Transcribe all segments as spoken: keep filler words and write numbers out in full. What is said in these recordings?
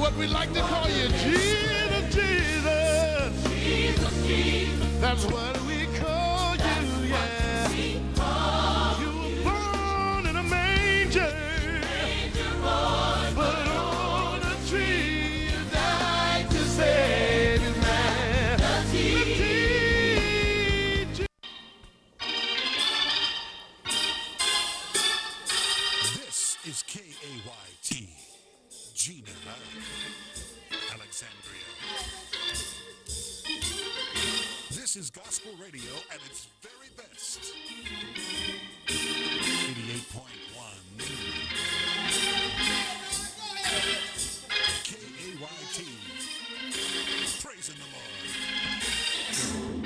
what we like to call you, Jesus, Jesus. Jesus, Jesus. That's what we call you, yeah. You were born in a manger, but on a tree you died to save his man. The teacher. This is K A Y T, Gina, Alexandria. This is gospel radio at its very best. eighty-eight point one K A Y T, praising the Lord.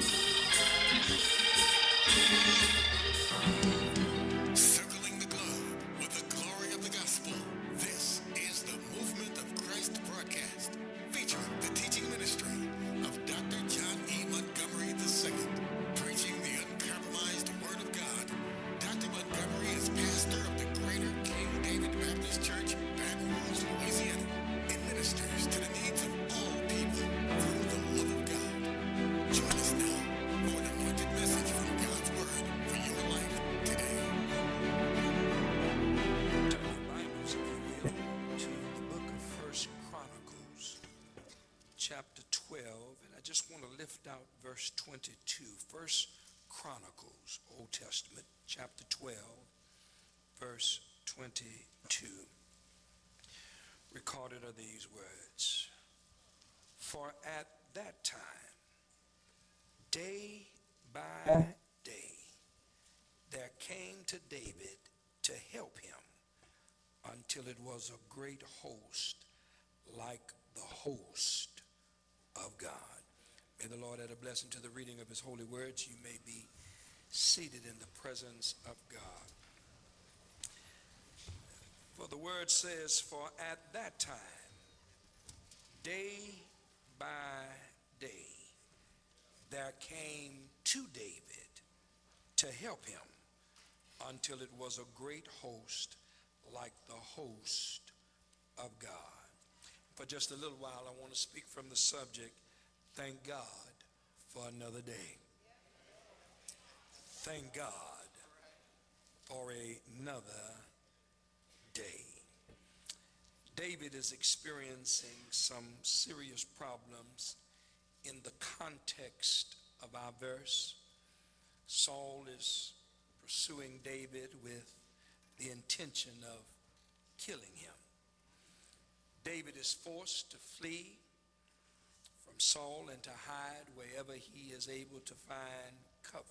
Circling the globe with the glory of the gospel. This is the Movement of Christ broadcast, featuring the teaching ministry of Doctor John E. Montgomery the Second, preaching the uncompromised Word of God. Doctor Montgomery is pastor of the Greater King David Baptist Church, Baton Rouge, Louisiana. It ministers to the needs of all people through the love of God. Join us now for an anointed message from God's Word for your life today. Turn your Bibles, if you will, to the book of First Chronicles, chapter twelve, and I just want to lift out verse twenty-two. First Chronicles, Old Testament, chapter twelve, verse twenty-two. Recorded are these words: For at that time, day by day, there came to David to help him until it was a great host, like the host of God. May the Lord add a blessing to the reading of his holy words. You may be seated in the presence of God. For the word says, for at that time, day by day, there came to David to help him until it was a great host, like the host of God. For just a little while, I want to speak from the subject, thank God for another day. Thank God for another day. David is experiencing some serious problems in the context of our verse. Saul is pursuing David with the intention of killing him. David is forced to flee from Saul and to hide wherever he is able to find covering.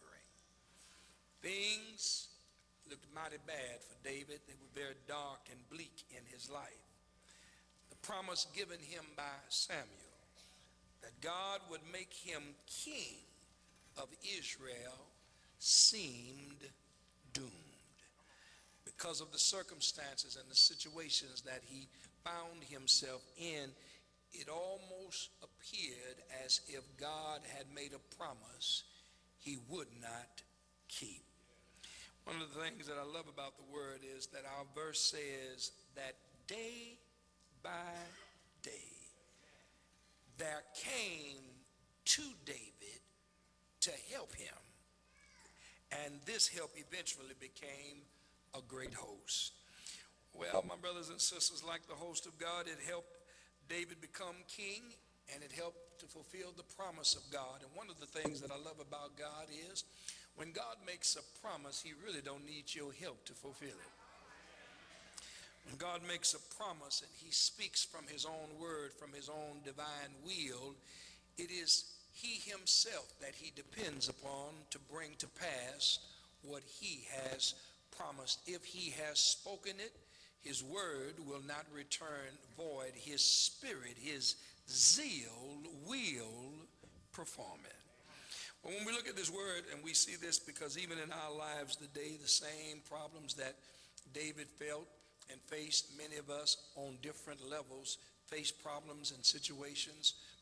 Things looked mighty bad for David. They were very dark and bleak in his life. The promise given him by Samuel that God would make him king of Israel seemed doomed. Because of the circumstances and the situations that he found himself in, it almost appeared as if God had made a promise he would not keep. One of the things that I love about the word is that our verse says that day by day there came to David to help him. And this help eventually became a great host. Well, my brothers and sisters, like the host of God, it helped David become king, and it helped to fulfill the promise of God. And one of the things that I love about God is when God makes a promise, he really don't need your help to fulfill it. When God makes a promise and he speaks from his own word, from his own divine will, it is he himself that he depends upon to bring to pass what he has promised. If he has spoken it, his word will not return void. His spirit, his zeal will perform it. But when we look at this word and we see this, because even in our lives today, the same problems that David felt and faced, many of us on different levels face problems and situations,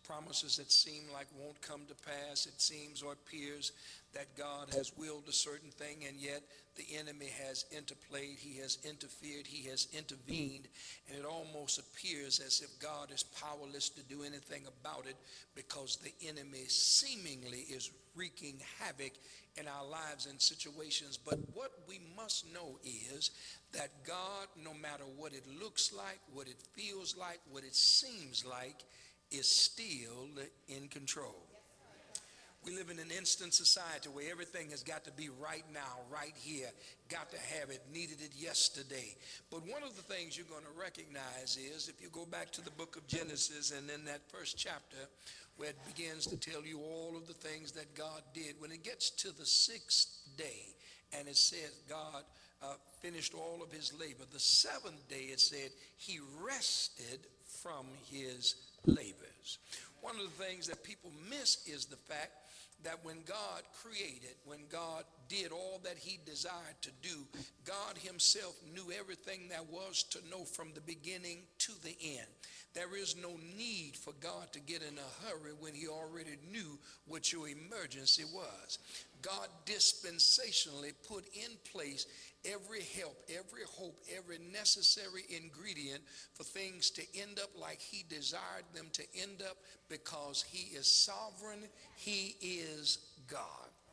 promises that seem like won't come to pass. It seems or appears that God has willed a certain thing, and yet the enemy has interplayed, he has interfered, he has intervened, and it almost appears as if God is powerless to do anything about it because the enemy seemingly is wreaking havoc in our lives and situations. But what we must know is that God, no matter what it looks like, what it feels like, what it seems like, is still in control. We live in an instant society where everything has got to be right now, right here, got to have it, needed it yesterday. But one of the things you're going to recognize is, if you go back to the book of Genesis and in that first chapter where it begins to tell you all of the things that God did, when it gets to the sixth day and it says God uh, finished all of his labor, the seventh day it said he rested from his labors. One of the things that people miss is the fact that when God created, when God did all that he desired to do, God himself knew everything there was to know from the beginning to the end. There is no need for God to get in a hurry when he already knew what your emergency was. God dispensationally put in place every help, every hope, every necessary ingredient for things to end up like he desired them to end up, because he is sovereign, he is God.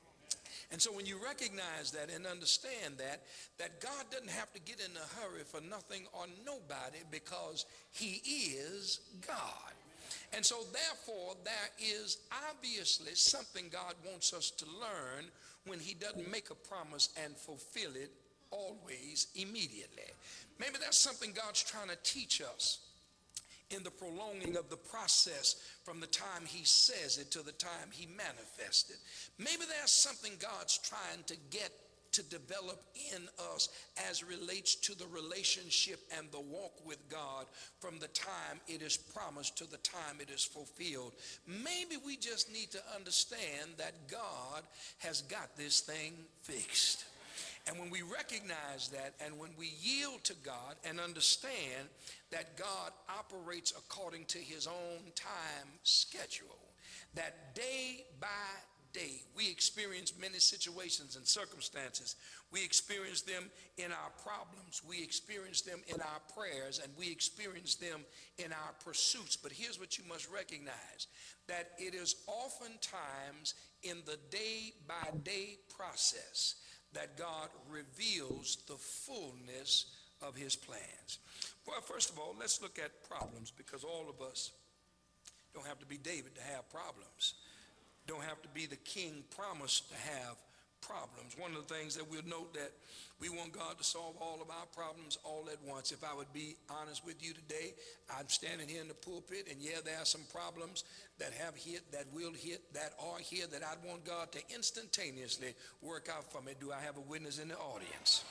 And so when you recognize that and understand that, that God doesn't have to get in a hurry for nothing or nobody, because he is God. And so therefore, there is obviously something God wants us to learn when he doesn't make a promise and fulfill it always immediately. Maybe that's something God's trying to teach us in the prolonging of the process from the time he says it to the time he manifests it. Maybe there's something God's trying to get to develop in us as relates to the relationship and the walk with God from the time it is promised to the time it is fulfilled. Maybe we just need to understand that God has got this thing fixed. And when we recognize that, and when we yield to God and understand that God operates according to his own time schedule, that day by day we experience many situations and circumstances. We experience them in our problems, we experience them in our prayers, and we experience them in our pursuits. But here's what you must recognize, that it is oftentimes in the day by day process that God reveals the fullness of his plans. Well, first of all, let's look at problems, because all of us don't have to be David to have problems. Don't have to be the king promised to have problems. One of the things that we'll note, that we want God to solve all of our problems all at once. If I would be honest with you today, I'm standing here in the pulpit, and yeah, there are some problems that have hit, that will hit, that are here, that I'd want God to instantaneously work out for me. Do I have a witness in the audience?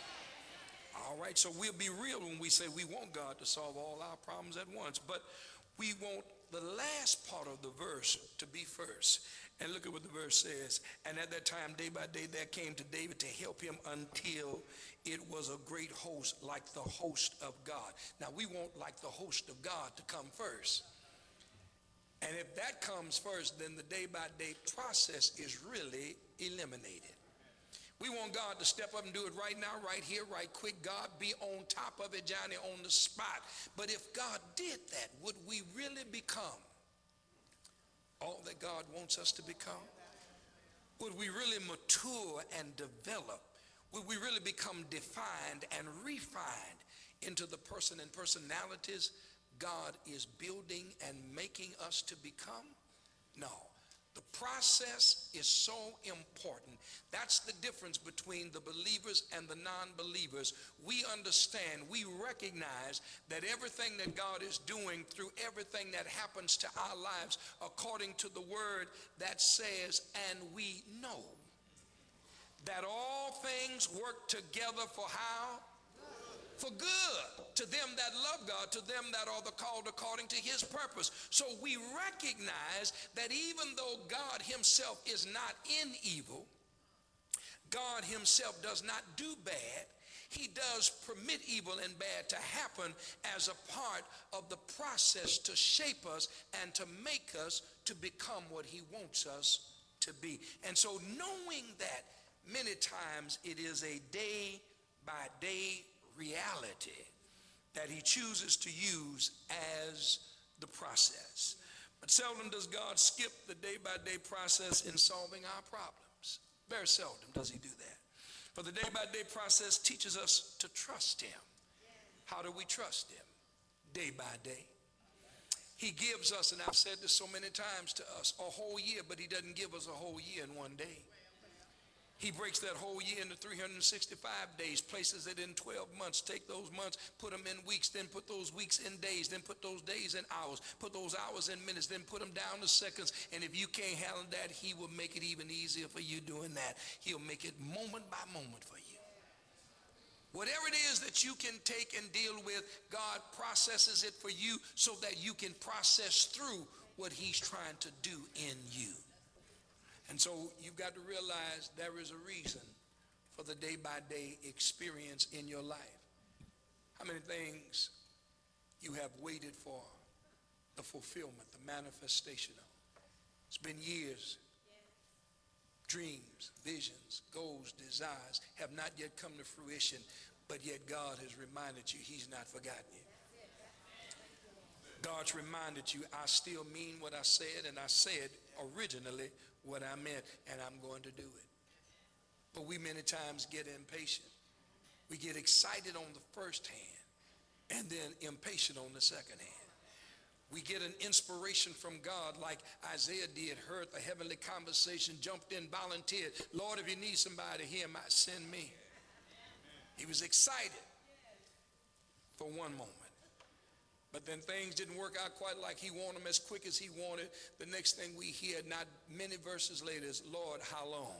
All right, so we'll be real when we say we want God to solve all our problems at once, but we want the last part of the verse to be first. And look at what the verse says. And at that time, day by day, there came to David to help him until it was a great host, like the host of God. Now, we want like the host of God to come first. And if that comes first, then the day by day process is really eliminated. We want God to step up and do it right now, right here, right quick. God, be on top of it, Johnny, on the spot. But if God did that, would we really become all that God wants us to become? Would we really mature and develop? Would we really become defined and refined into the person and personalities God is building and making us to become? No. The process is so important. That's the difference between the believers and the non-believers. We understand, we recognize that everything that God is doing through everything that happens to our lives, according to the word that says, and we know that all things work together for how? For good, to them that love God, to them that are the called according to his purpose. So we recognize that even though God himself is not in evil, God himself does not do bad, He does permit evil and bad to happen as a part of the process to shape us and to make us to become what he wants us to be. And so knowing that many times it is a day by day reality that he chooses to use as the process. But seldom does God skip the day by day process in solving our problems. Very seldom does he do that. For the day by day process teaches us to trust him. How do we trust him? Day by day. He gives us, and I've said this so many times to us, a whole year, but he doesn't give us a whole year in one day. He breaks that whole year into three hundred sixty-five days, places it in twelve months. Take those months, put them in weeks, then put those weeks in days, then put those days in hours, put those hours in minutes, then put them down to seconds. And if you can't handle that, he will make it even easier for you doing that. He'll make it moment by moment for you. Whatever it is that you can take and deal with, God processes it for you so that you can process through what he's trying to do in you. And so you've got to realize there is a reason for the day-by-day experience in your life. How many things you have waited for the fulfillment, the manifestation of? It's been years. Dreams, visions, goals, desires have not yet come to fruition, but yet God has reminded you he's not forgotten you. God's reminded you, I still mean what I said, and I said originally what I meant, and I'm going to do it. But we many times get impatient. We get excited on the first hand and then impatient on the second hand. We get an inspiration from God like Isaiah did, heard the heavenly conversation, jumped in, volunteered. Lord, if you need somebody here, might send me. He was excited for one moment. But then things didn't work out quite like he wanted them as quick as he wanted. The next thing we hear, not many verses later, is, Lord, how long?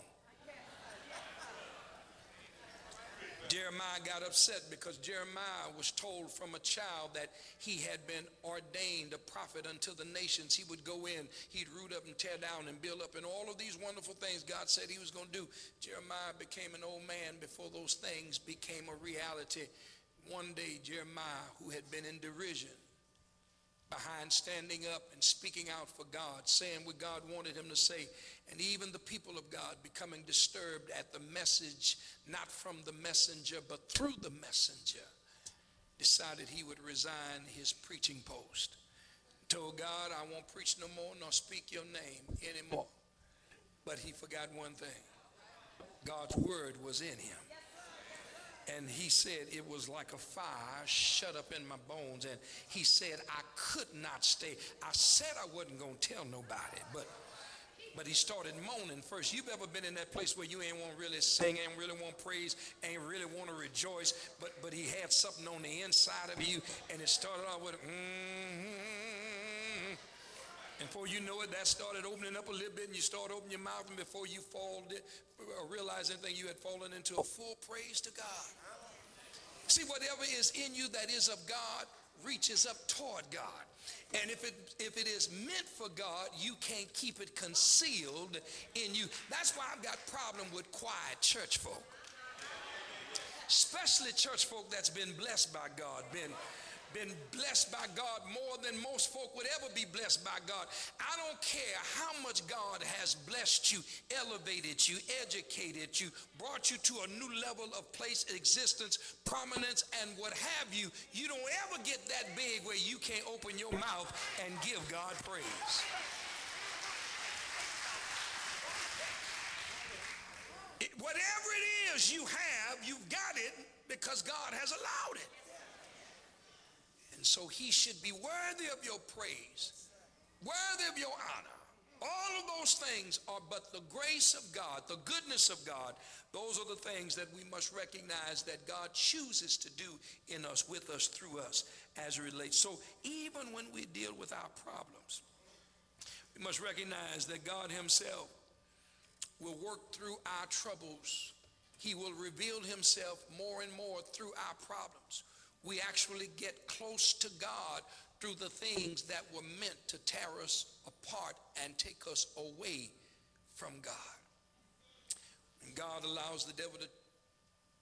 Jeremiah got upset because Jeremiah was told from a child that he had been ordained a prophet unto the nations. He would go in, he'd root up and tear down and build up, and all of these wonderful things God said he was going to do. Jeremiah became an old man before those things became a reality. One day, Jeremiah, who had been in derision, behind standing up and speaking out for God, saying what God wanted him to say, and even the people of God becoming disturbed at the message, not from the messenger, but through the messenger, decided he would resign his preaching post. Told God, I won't preach no more, nor speak your name anymore. But he forgot one thing. God's word was in him. And he said it was like a fire shut up in my bones. And he said I could not stay. I said I wasn't going to tell nobody, but but he started moaning first. You've ever been in that place where you ain't want to really sing, ain't really want to praise, ain't really want to rejoice, but but he had something on the inside of you, and it started off with mm-hmm. And before you know it, that started opening up a little bit, and you start opening your mouth, and before you fall, or realize anything, you had fallen into a full praise to God. See, whatever is in you that is of God reaches up toward God. And if it if it is meant for God, you can't keep it concealed in you. That's why I've got problem with quiet church folk. Especially church folk that's been blessed by God, been been blessed by God more than most folk would ever be blessed by God. I don't care how much God has blessed you, elevated you, educated you, brought you to a new level of place, existence, prominence, and what have you. You don't ever get that big where you can't open your mouth and give God praise. It, whatever it is you have, you've got it because God has allowed it. And so he should be worthy of your praise, worthy of your honor. All of those things are but the grace of God, the goodness of God. Those are the things that we must recognize that God chooses to do in us, with us, through us, as it relates. So even when we deal with our problems, we must recognize that God himself will work through our troubles. He will reveal himself more and more through our problems. We actually get close to God through the things that were meant to tear us apart and take us away from God. And God allows the devil to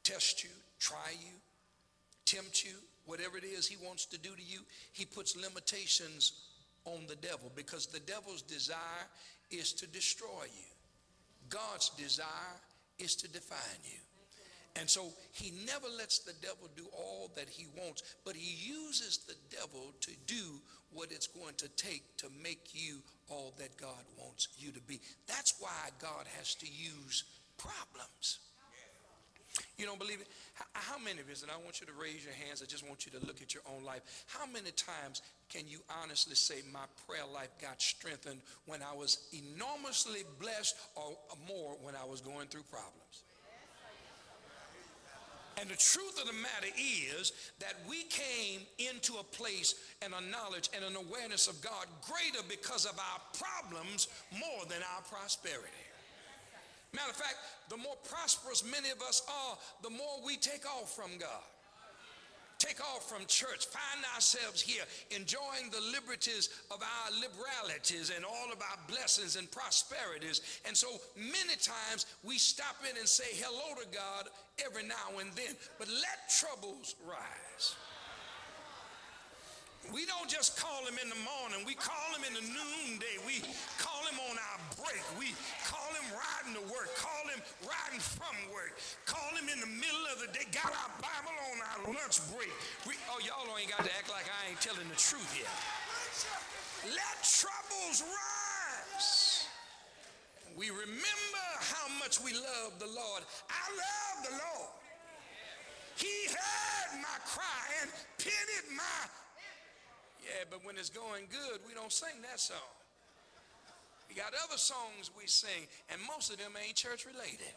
test you, try you, tempt you, whatever it is he wants to do to you, he puts limitations on the devil, because the devil's desire is to destroy you. God's desire is to define you. And so he never lets the devil do all that he wants, but he uses the devil to do what it's going to take to make you all that God wants you to be. That's why God has to use problems. You don't believe it? How many of us, and I want you to raise your hands, I just want you to look at your own life. How many times can you honestly say my prayer life got strengthened when I was enormously blessed, or more when I was going through problems? And the truth of the matter is that we came into a place and a knowledge and an awareness of God greater because of our problems more than our prosperity. Matter of fact, the more prosperous many of us are, the more we take off from God. Take off from church, find ourselves here enjoying the liberties of our liberalities and all of our blessings and prosperities. And so many times we stop in and say hello to God every now and then, but let troubles rise. We don't just call him in the morning, we call him in the noonday, we call him on our break, we call him riding to work, call him riding from work, call him in the middle of the day, got our Bible on our lunch break. We, oh, y'all ain't got to act like I ain't telling the truth yet. Let troubles rise. We remember how much we love the Lord. I love the Lord. He heard my cry and pitied my... Yeah, but when it's going good, we don't sing that song. We got other songs we sing, and most of them ain't church related.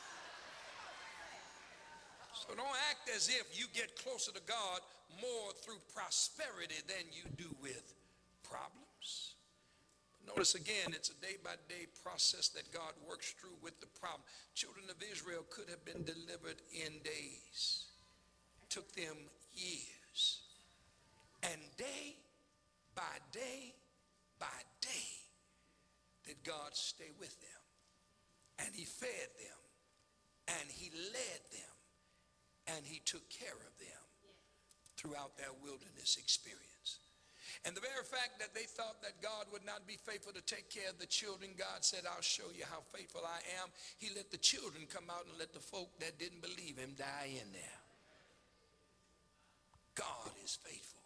So don't act as if you get closer to God more through prosperity than you do with problems. But notice again, it's a day-by-day process that God works through with the problem. Children of Israel could have been delivered in days. It took them years. And day by day by day did God stay with them. And he fed them. And he led them. And he took care of them throughout their wilderness experience. And the very fact that they thought that God would not be faithful to take care of the children, God said, I'll show you how faithful I am. He let the children come out and let the folk that didn't believe him die in there. God is faithful.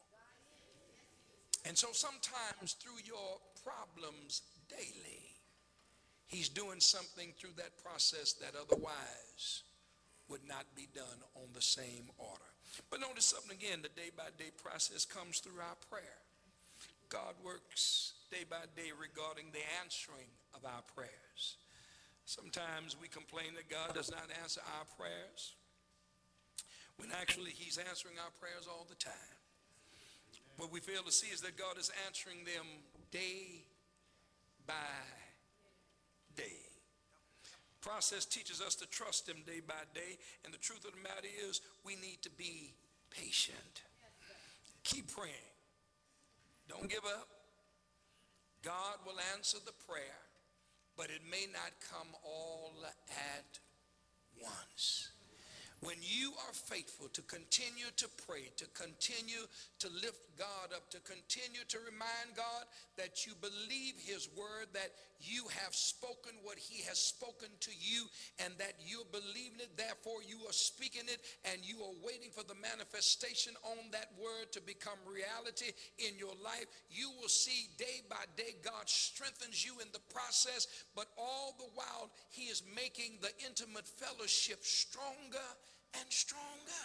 And so sometimes through your problems daily, he's doing something through that process that otherwise would not be done on the same order. But notice something again, the day-by-day process comes through our prayer. God works day by day regarding the answering of our prayers. Sometimes we complain that God does not answer our prayers, when actually he's answering our prayers all the time. What we fail to see is that God is answering them day by day. Process teaches us to trust him day by day, and the truth of the matter is we need to be patient. Keep praying. Don't give up. God will answer the prayer, but it may not come all at once. When you are faithful to continue to pray, to continue to lift God up, to continue to remind God that you believe his word, that you have spoken what he has spoken to you, and that you're believing it, therefore you are speaking it, and you are waiting for the manifestation on that word to become reality in your life, you will see day by day God strengthens you in the process, but all the while he is making the intimate fellowship stronger and stronger,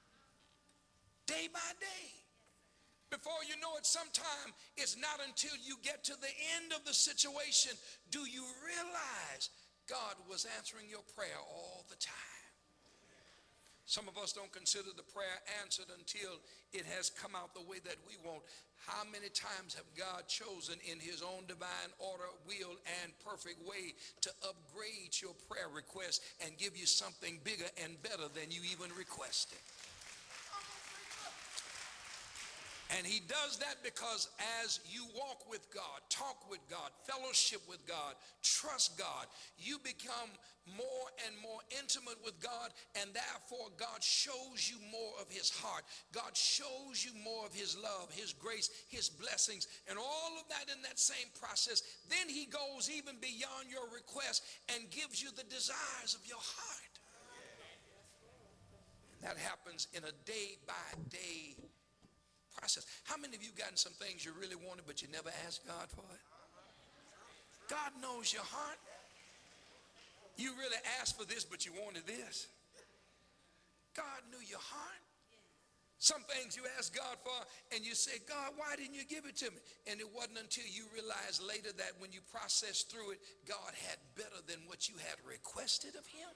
day by day. Before you know it, sometime it's not until you get to the end of the situation do you realize God was answering your prayer all the time. Some of us don't consider the prayer answered until it has come out the way that we want. How many times have God chosen in his own divine order, will, and perfect way to upgrade your prayer request and give you something bigger and better than you even requested? And he does that because as you walk with God, talk with God, fellowship with God, trust God, you become more and more intimate with God, and therefore God shows you more of his heart. God shows you more of his love, his grace, his blessings, and all of that in that same process. Then he goes even beyond your request and gives you the desires of your heart. And that happens in a day-by-day process. How many of you gotten some things you really wanted but you never asked God for it? God knows your heart. You really asked for this, but you wanted this. God knew your heart. Some things you asked God for and you say, God, why didn't you give it to me? And it wasn't until you realized later that when you processed through it, God had better than what you had requested of him.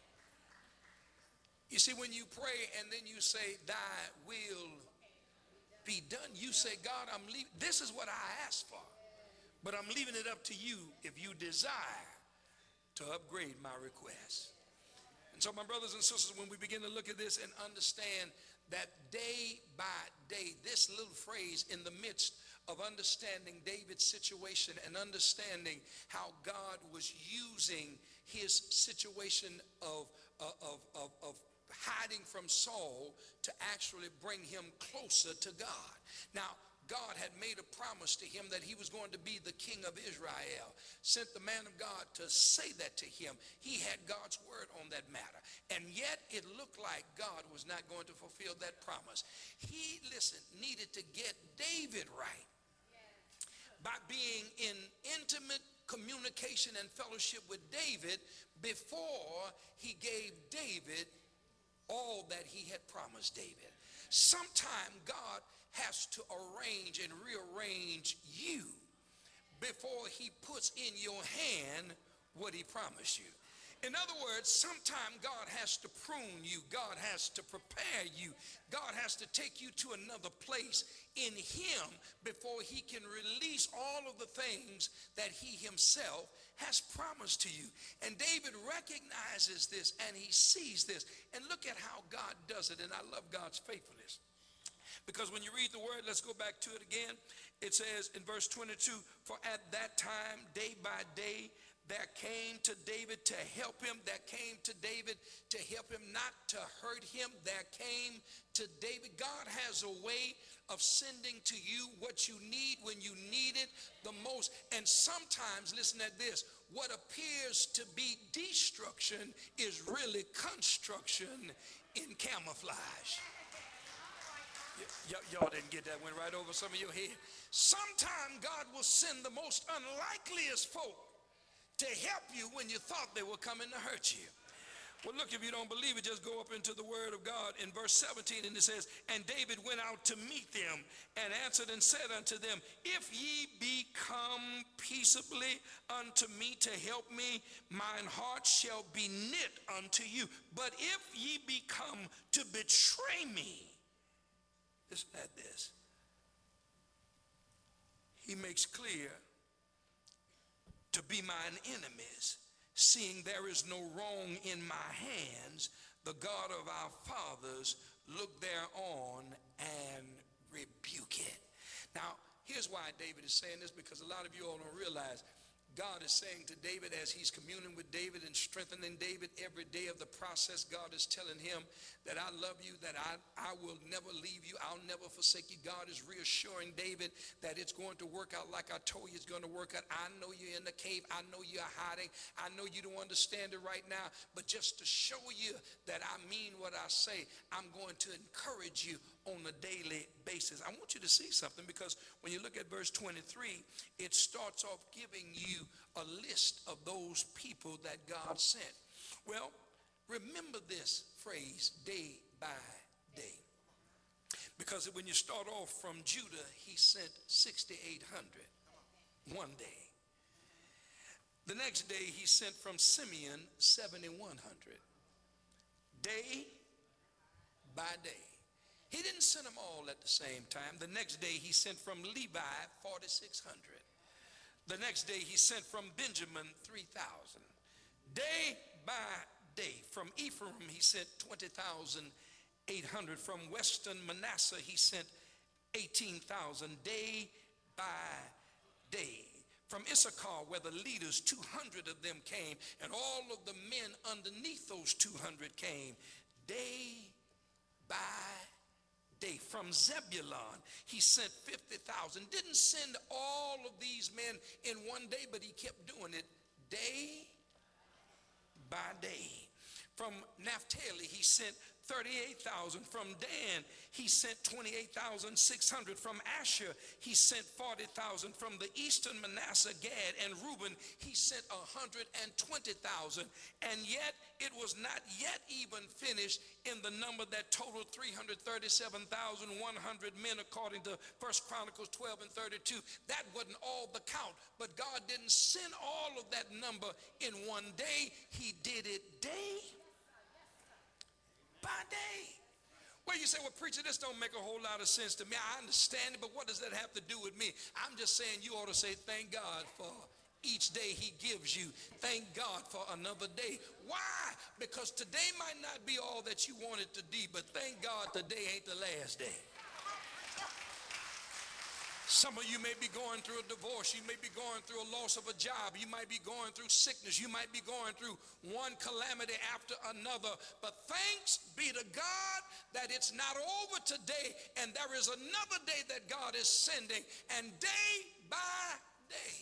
You see, when you pray and then you say, thy will be done, you say, God, I'm leaving. This is what I asked for, but I'm leaving it up to you if you desire to upgrade my request. And so, my brothers and sisters, when we begin to look at this and understand that day by day, this little phrase in the midst of understanding David's situation and understanding how God was using his situation of, of, of, of hiding from Saul to actually bring him closer to God. Now, God had made a promise to him that he was going to be the king of Israel. Sent the man of God to say that to him. He had God's word on that matter. And yet it looked like God was not going to fulfill that promise. He, listen, needed to get David right by being in intimate communication and fellowship with David before he gave David all that he had promised David. Sometime God has to arrange and rearrange you before he puts in your hand what he promised you. In other words, sometime God has to prune you. God has to prepare you. God has to take you to another place in him before he can release all of the things that he himself has promised to you. And David recognizes this and he sees this. And look at how God does it. And I love God's faithfulness. Because when you read the word, let's go back to it again. It says in verse twenty-two, for at that time, day by day, there came to David to help him. There came to David to help him, not to hurt him. There came to David. God has a way of sending to you what you need when you need it the most. And sometimes, listen at this, what appears to be destruction is really construction in camouflage. Y'all didn't get that, went right over some of your head. Sometime God will send the most unlikeliest folk to help you when you thought they were coming to hurt you. Well, look, if you don't believe it, just go up into the word of God in verse seventeen, and it says, and David went out to meet them and answered and said unto them, if ye be come peaceably unto me to help me, mine heart shall be knit unto you. But if ye be come to betray me, listen at this. He makes clear to be mine enemies, seeing there is no wrong in my hands, the God of our fathers look thereon and rebuke it. Now, here's why David is saying this, because a lot of you all don't realize God is saying to David, as he's communing with David and strengthening David every day of the process, God is telling him that I love you, that I, I will never leave you, I'll never forsake you. God is reassuring David that it's going to work out like I told you it's going to work out. I know you're in the cave. I know you're hiding. I know you don't understand it right now, but just to show you that I mean what I say, I'm going to encourage you on a daily basis. I want you to see something, because when you look at verse twenty-three, it starts off giving you a list of those people that God sent. Well, remember this phrase, day by day, because when you start off from Judah, he sent sixty-eight hundred one day. The next day he sent from Simeon seventy-one hundred, day by day. He didn't send them all at the same time. The next day he sent from Levi forty-six hundred. The next day he sent from Benjamin three thousand. Day by day. From Ephraim he sent twenty thousand eight hundred. From western Manasseh he sent eighteen thousand day by day. From Issachar, where the leaders, two hundred of them came, and all of the men underneath those two hundred came, day by day. From Zebulun, he sent fifty thousand. Didn't send all of these men in one day, but he kept doing it day by day. From Naphtali, he sent thirty-eight thousand. From Dan, he sent twenty-eight thousand six hundred. From Asher, he sent forty thousand. From the eastern Manasseh, Gad, and Reuben, he sent one hundred twenty thousand. And yet, it was not yet even finished in the number that totaled three hundred thirty-seven thousand one hundred men, according to First Chronicles twelve and thirty-two. That wasn't all the count, but God didn't send all of that number in one day. He did it day by day. Well, you say, well, preacher, this don't make a whole lot of sense to me. I understand it, but what does that have to do with me? I'm just saying you ought to say, thank God for each day he gives you. Thank God for another day. Why? Because today might not be all that you want it to be, but thank God today ain't the last day. Some of you may be going through a divorce. You may be going through a loss of a job. You might be going through sickness. You might be going through one calamity after another. But thanks be to God that it's not over today, and there is another day that God is sending, and day by day,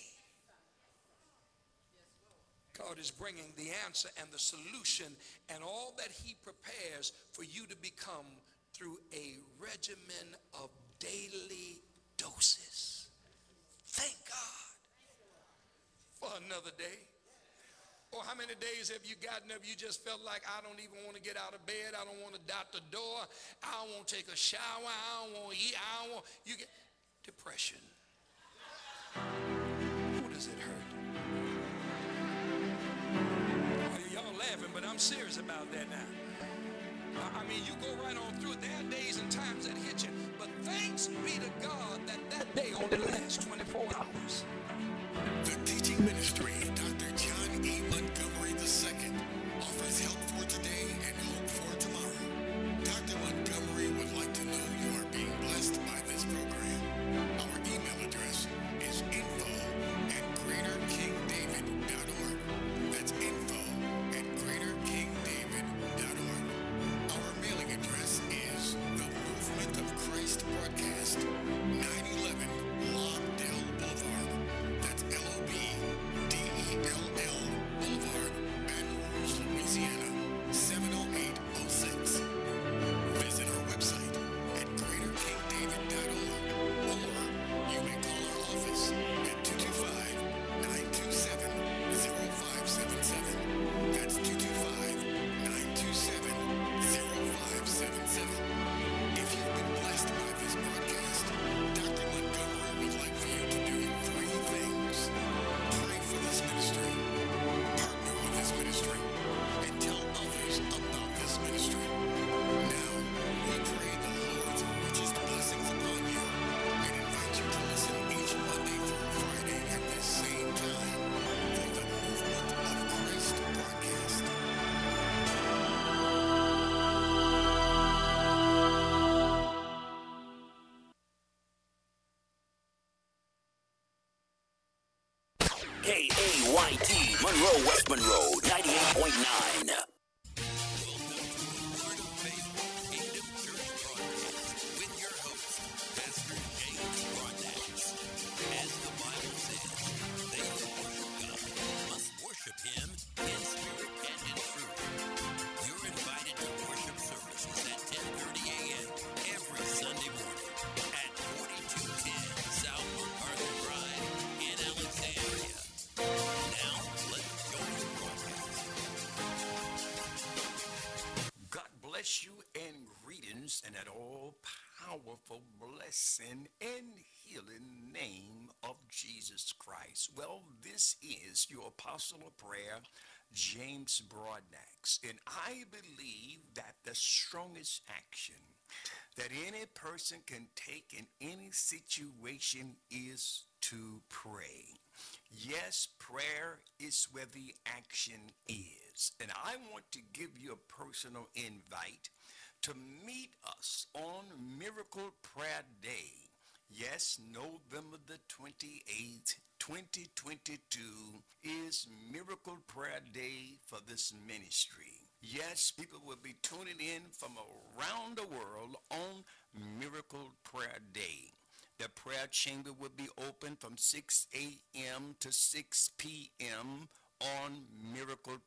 God is bringing the answer and the solution and all that he prepares for you to become through a regimen of daily doses. Thank God for another day. Or how many days have you gotten up, you just felt like, I don't even want to get out of bed, I don't want to dot the door, I don't want to take a shower, I don't want to eat, I don't want, you get depression. Who does it hurt? Y'all laughing, but I'm serious about that now. I mean, you go right on through it. There are days and times that hit you. But thanks be to God that that day only lasts twenty-four hours. The teaching ministry, Doctor John E. Montgomery the Second, offers help for today and hope for tomorrow. Doctor Montgomery would like to know you are being blessed by this program. Our email address is info at greater king david dot org. That's info at greater king david dot org. Our mailing address is the Movement of Christ Broadcast, nine eleven Lobdell Boulevard. That's L O B D E L L Boulevard, Baton Rouge, Louisiana, seven oh eight oh six. Visit our website at greater king david dot org, or you may call our office at two two five, nine two seven, zero five seven seven. That's two two five, nine two seven, zero five seven seven. If you've been blessed by this broadcast, Doctor Montgomery would like for you to do three things. Pray for this ministry, partner with this ministry, and tell others about this ministry. Now, we pray the Lord's richest blessings upon you and invite you to listen each Monday through Friday at this same time for the Movement of Christ broadcast. K A Y T, Monroe, West Monroe, ninety-eight point nine. Welcome to Word of Faith Kingdom Church Broadcast with your host, Pastor James Broadnax. As the Bible says, they who worship God must worship Him in spirit and in truth. You're invited to worship services at ten thirty a.m. every Sunday morning at forty-two ten South MacArthur Drive in Alexandria. Now, let's go to the broadcast. God bless you and greetings in that all-powerful blessing and healing name of Jesus Christ. Well, this is your apostle of prayer, James Broadnax, and I believe that the strongest action that any person can take in any situation is to pray. Yes, prayer is where the action is. And I want to give you a personal invite to meet us on Miracle Prayer Day. Yes, November the twenty-eighth, twenty twenty-two is Miracle Prayer Day for this ministry. Yes, people will be tuning in from around the world on Miracle Prayer Day. The prayer chamber will be open from six a.m. to six p.m. on Miracle